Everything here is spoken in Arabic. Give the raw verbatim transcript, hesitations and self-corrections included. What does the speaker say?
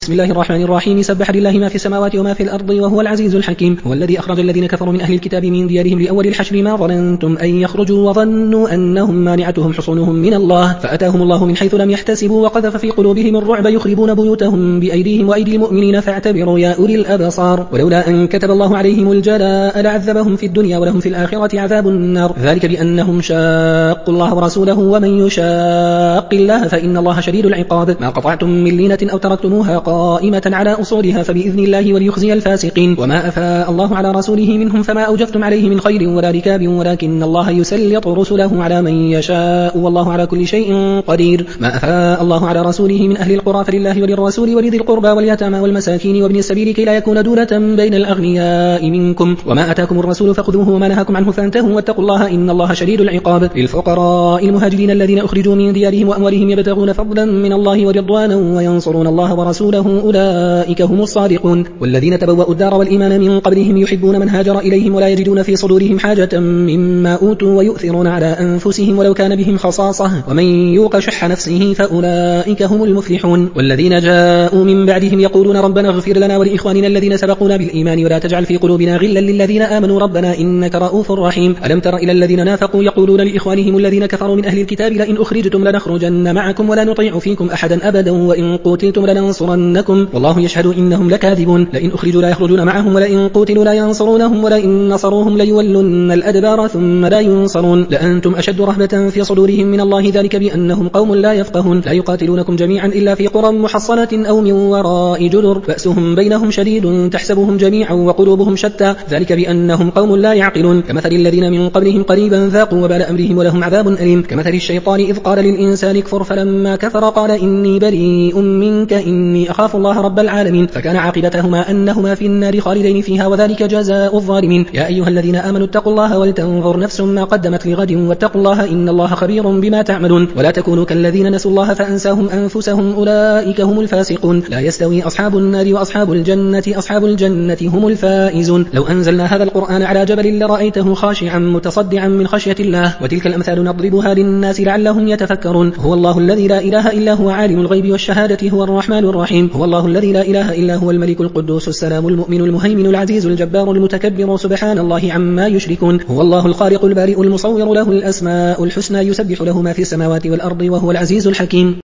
بسم الله الرحمن الرحيم. سبح لله ما في السماوات وما في الأرض وهو العزيز الحكيم. هو الذي أخرج الذين كفروا من أهل الكتاب من ديارهم لأول الحشر ما ظننتم أن يخرجوا وظنوا أنهم مانعتهم حصونهم من الله فأتاهم الله من حيث لم يحتسبوا وقذف في قلوبهم الرعب يخربون بيوتهم بأيديهم وأيدي المؤمنين فاعتبروا يا أولي الأبصار. ولولا أن كتب الله عليهم الجلاء لعذبهم في الدنيا ولهم في الآخرة عذاب النار ذلك بأنهم شاقوا الله ورسوله ومن يشاق الله فإن الله شديد العقاب. ما قطعتم من لينة أو تركتموها قائمة على أصولها فبإذن الله وليخزي الفاسقين. وما أفاء الله على رسوله منهم فما أوجفتم عليه من خير ولا ركاب ولكن الله يسلط رسله على من يشاء والله على كل شيء قدير. ما أفاء الله على رسوله من أهل القرى فلله وللرسول ولذي القربى واليتامى والمساكين وابن السبيل كي لا يكون دولة بين الأغنياء منكم. وما أتاكم الرسول فخذوه وما نهاكم عنه فانتهوا واتقوا الله إن الله شديد العقاب. للفقراء المهاجرين الذين أخرجوا من ديارهم وأموالهم يبتغون فضلا من الله ورضوانا وينصرون الله ورسوله أولئك هم الصادقون. والذين تبوأوا الدار والإيمان من قبلهم يحبون من هاجر إليهم ولا يجدون في صدورهم حاجة مما أوتوا ويؤثرون على أنفسهم ولو كان بهم خصاصة ومن يوق شح نفسه فأولئك هم المفلحون. والذين جاءوا من بعدهم يقولون ربنا اغفر لنا ولإخواننا الذين سبقونا بالإيمان ولا تجعل في قلوبنا غلا للذين آمنوا ربنا إنك رؤوف رحيم. ألم تر إلى الذين نافقوا يقولون لإخوانهم الذين كفروا من أهل الكتاب لئن أخرجتم لنخرجن معكم ولا نطيع فيكم أحدا أبدا وإن قتلتم لننصرنكم والله يشهد إنهم لكاذبون. لئن أخرجوا لا يخرجون معهم ولئن قتلوا لا ينصرونهم ولئن نصروهم ليولن الأدبار ثم لا ينصرون لأنتم أشد رهبة في صدورهم من الله ذلك بأنهم قوم لا يفقهون. لا يقاتلونكم جميعا إلا في قرى محصنة أو من وراء جدر بأسهم بينهم شديد تحسبهم جميعا وقلوبهم شتى ذلك بأنهم قوم لا يعقلون. كمثل الذين من قبلهم قريبا ذاقوا وبال أمرهم ولهم عذاب أليم. كمثل الشيطان إذ قال للإنسان اكفر فلما كفر قال إني بريء منك إني أخاف الله رب العالمين فكان عاقبتهما أنهما في النار خالدين فيها وذلك جزاء الظالمين. يا أيها الذين آمنوا اتقوا الله ولتنظر نفس ما قدمت لغد واتقوا الله إن الله خبير بما تعملون. ولا تكونوا كالذين نسوا الله فأنساهم أنفسهم أولئك هم الفاسقون. لا يستوي أصحاب النار وأصحاب الجنة أصحاب الجنة هم الفائزون. لو أنزلنا هذا القرآن على جبل لرأيته خاشعا متصدعا من خشية الله وتلك الأمثال نضربها للناس لعلهم يتفكرون. هو الله الذي لا إله إلا هو عالم الغيب والشهادة هو الرحمن الرحيم. هو الله الذي لا إله إلا هو الملك القدوس السلام المؤمن المهيمن العزيز الجبار المتكبر سبحان الله عما يشركون. هو الله الخالق البارئ المصور له الأسماء الحسنى يسبح له ما في السماوات والأرض وهو العزيز الحكيم.